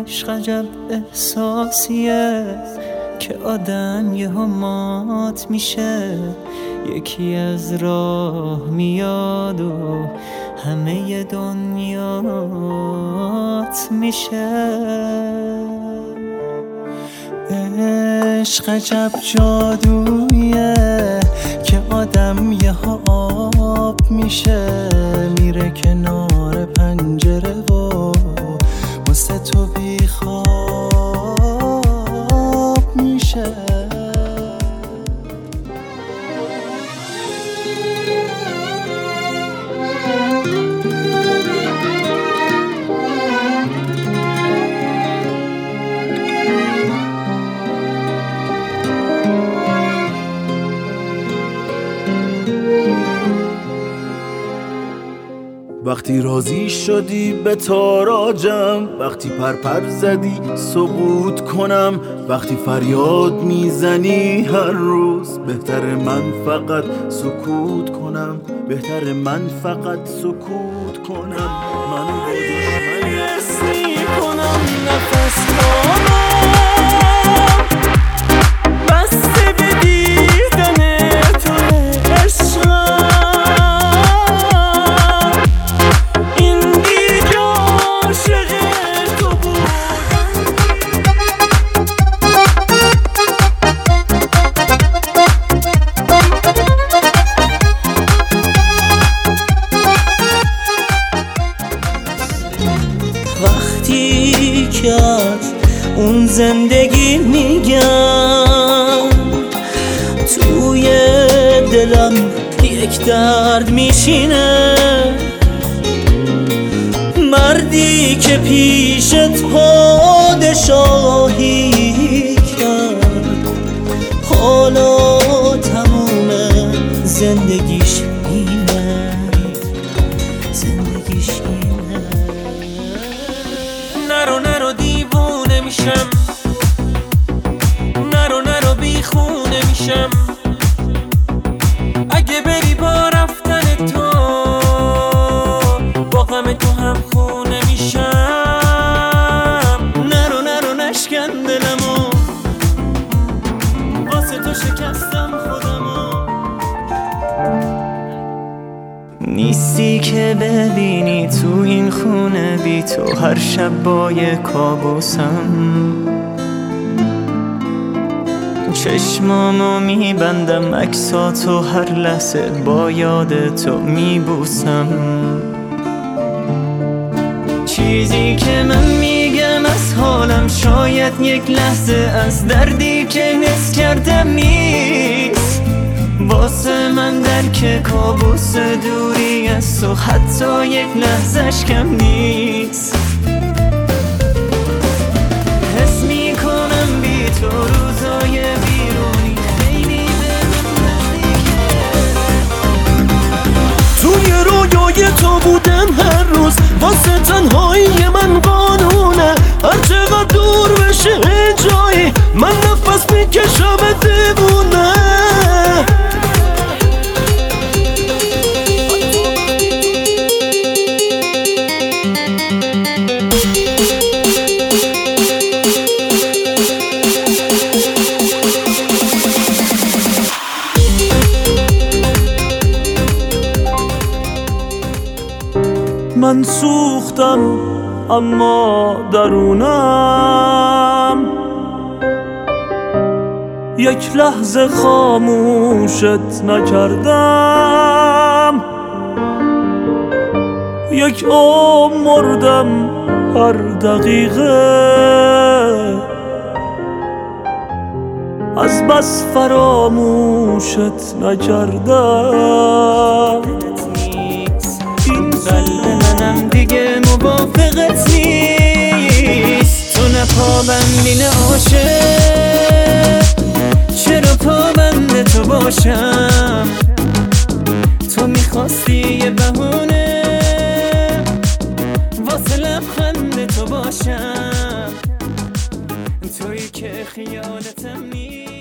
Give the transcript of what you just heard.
عشق عجب احساسیه که آدم یهو مات میشه، یکی از راه میاد و همه دنیات میشه. عشق عجب جادویه که آدم یهو آب میشه، میره کنار پنجره و واسه تو بیخواب میشه. وقتی راضی شدی به تاراجم، وقتی پرپر زدی سقوط کنم، وقتی فریاد میزنی هر روز، بهتر من فقط سکوت کنم، بهتر من فقط سکوت کنم. منو حسی کنم نفس کنم بسته به دیدن تو عشقم، این دیگه عاشق تو وقتی که از اون زندگی میگم، توی دلم یک درد میشینه، مردی که پیشت پادشاهی کرد حالا تموم زندگیش اینه، زندگیش اینه. نرو دیوونه میشم، نرو بیخونه میشم، اگه بری با رفتن تو با غم تو هم خونه میشم. نرو نشکن دلمو، واسه تو شکستم خودمو. نیستی که ببینی تو این خونه بی تو هر شب با یه کابوسم، چشمامو میبندم عکساتو هر لحظه با یاد تو میبوسم. چیزی که من میگم از حالم شاید یک لحظه از دردی که حس کردم نیست، واسه من درک کابوس دوری از تو حتی یک لحظهش کم نیست. حس میکنم بی تو روزای بیرونی خیلی به من نزدیکه، توی رویای تو بودم هر روز، واسه تنهایی من قانونه، هر چقدر دور بشه جایی من نفس میکشم دیوونه. من سوختم اما درونم، یک لحظه خاموشت نکردم، یک عمر مردم هر دقیقه، از بس فراموشت نکردم. این قلب منم دیگه موافقت نیست، تو نه پابندین عاشق، چرا پابند تو باشم؟ تو میخواستی یه بهونه واسه لبخند تو باشم، تویی که خیالتم نیست.